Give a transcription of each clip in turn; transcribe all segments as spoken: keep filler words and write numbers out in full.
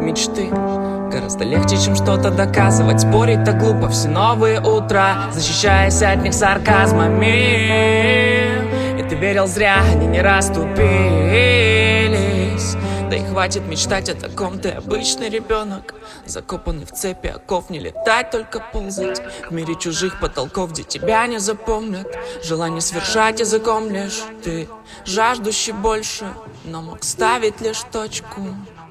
мечты. Гораздо легче, чем что-то доказывать. Спорить так глупо все новые утра, защищаясь от них сарказмами. И ты верил зря, они не расступились. Да и хватит мечтать о таком, ты обычный ребенок, закопанный в цепи оков. Не летать, только ползать в мире чужих потолков, где тебя не запомнят. Желание свершать языком лишь ты, жаждущий больше, но мог ставить лишь точку.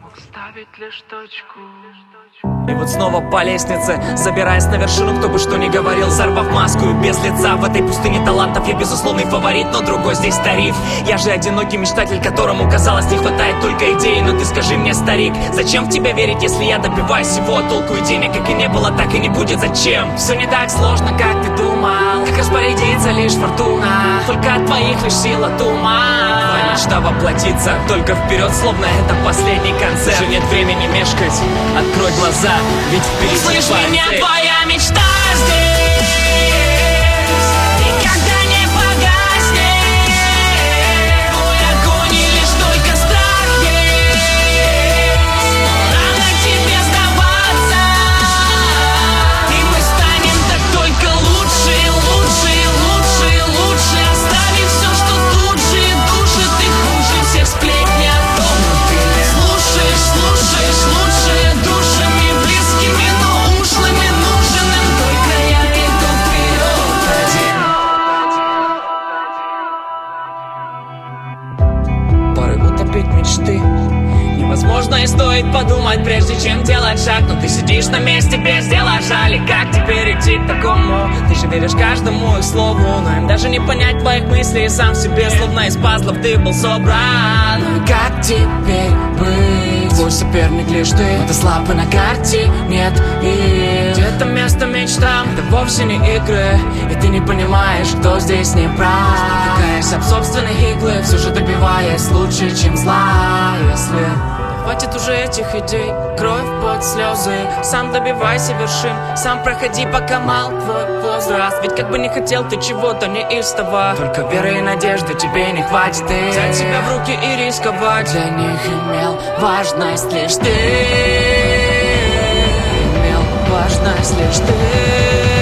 И вот снова по лестнице, забираясь на вершину, кто бы что ни говорил, взорвав маску и без лица. В этой пустыне талантов я безусловный фаворит, но другой здесь тариф. Я же одинокий мечтатель, которому, казалось, не хватает только идеи. Но ты скажи мне, старик, зачем в тебя верить, если я добиваюсь всего? Толку и денег как и не было, так и не будет. Зачем? Все не так сложно, как ты думал, как распорядиться лишь фортуна. Только от твоих лишь сила туман. Твоя мечта воплотится, только вперед, словно это последний концерт. Уже нет времени мешкать, открой глаза, ведь впереди услышь парень. меня, твоя мечта здесь никогда не погаснет. Твой огонь и лишь только страх есть, но рано тебе сдаваться. И мы станем так только лучше, лучше, лучше, лучше. Оставив все, что тут же душит и хуже всех сплетни о том, ты не слушаешь, слушаешь лучше душами близкими, но ушлыми нужен им только я иду вперед один. Поры утопить мечты невозможно, и стоит подумать, прежде чем делать шаг. Но ты сидишь на месте без дела, жаль, и как теперь идти к такому? Ты же веришь каждому их слову, но им даже не понять твоих мыслей. И сам себе, словно из пазлов, ты был собран. Ну и как теперь быть? Твой соперник лишь ты, ты слабый на карте, нет и где-то место мечтам, это вовсе не игры. И ты не понимаешь, кто здесь не прав. Спотыкаясь об собственные иглы, все же добиваясь лучше, чем зла. Если хватит уже этих идей, кровь, пот, слезы, сам добивайся вершин, сам проходи, пока мал твой возраст. Ведь как бы не хотел ты чего-то неистово, только веры и надежды тебе не хватит. И взять себя в руки и рисковать, для них имел важность лишь ты. Имел важность лишь ты.